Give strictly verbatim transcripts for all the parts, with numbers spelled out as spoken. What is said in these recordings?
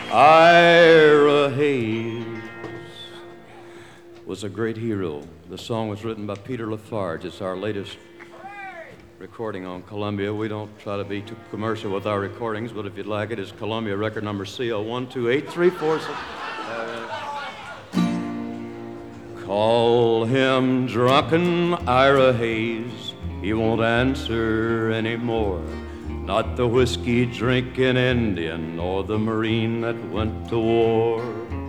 Ira Hayes was a great hero. The song was written by Peter Lafarge. It's our latest recording on Columbia. We don't try to be too commercial with our recordings, but if you'd like it, it's Columbia record number C L one two eight three four six. Call him drunken Ira Hayes, he won't answer anymore. Not the whiskey-drinking Indian or the Marine that went to war.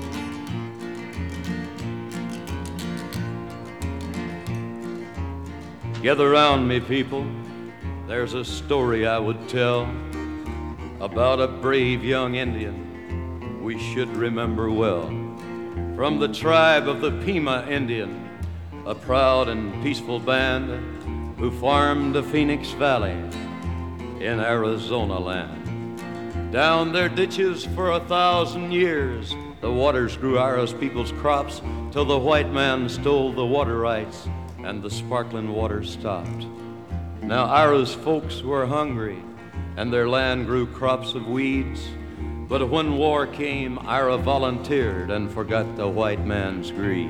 Gather round me, people, there's a story I would tell about a brave young Indian we should remember well. From the tribe of the Pima Indian, a proud and peaceful band who farmed the Phoenix Valley in Arizona land. Down their ditches for a thousand years, the waters grew Ira's people's crops till the white man stole the water rights and the sparkling water stopped. Now Ira's folks were hungry and their land grew crops of weeds. But when war came, Ira volunteered and forgot the white man's greed.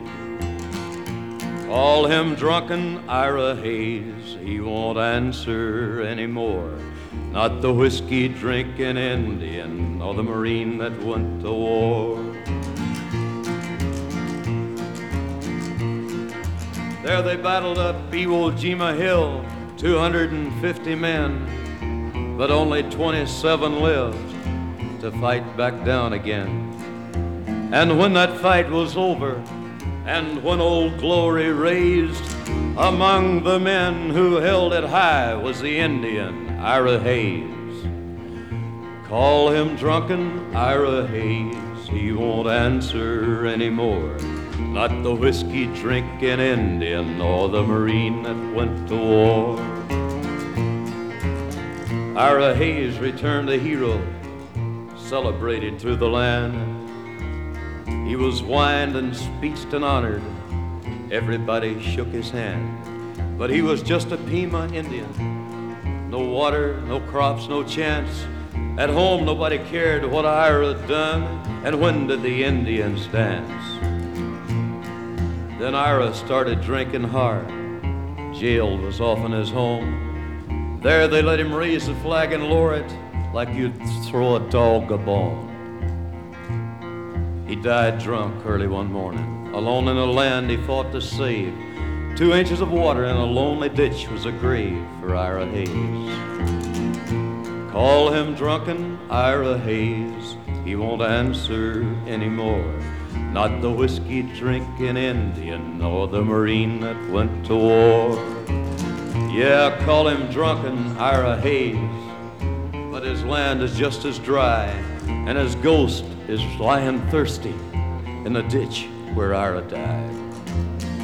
Call him drunken Ira Hayes, he won't answer anymore. Not the whiskey-drinking Indian or the Marine that went to war. There they battled up Iwo Jima Hill, two hundred fifty men, but only twenty-seven lived to fight back down again. And when that fight was over, and when Old Glory raised, among the men who held it high was the Indian Ira Hayes. Call him drunken Ira Hayes, he won't answer anymore. Not the whiskey-drinking Indian or the Marine that went to war. Ira Hayes returned a hero, celebrated through the land. He was wined and speeched and honored. Everybody shook his hand. But he was just a Pima Indian. No water, no crops, no chance. At home nobody cared what Ira had done, and when did the Indians dance? Then Ira started drinking hard. Jail was often his home. There they let him raise the flag and lower it like you'd throw a dog a bone. He died drunk early one morning, alone in a land he fought to save. Two inches of water in a lonely ditch was a grave for Ira Hayes. Call him drunken Ira Hayes, he won't answer anymore. Not the whiskey-drinking Indian or the Marine that went to war. Yeah, call him drunken Ira Hayes, but his land is just as dry, and his ghost is lying thirsty in the ditch where Ira died.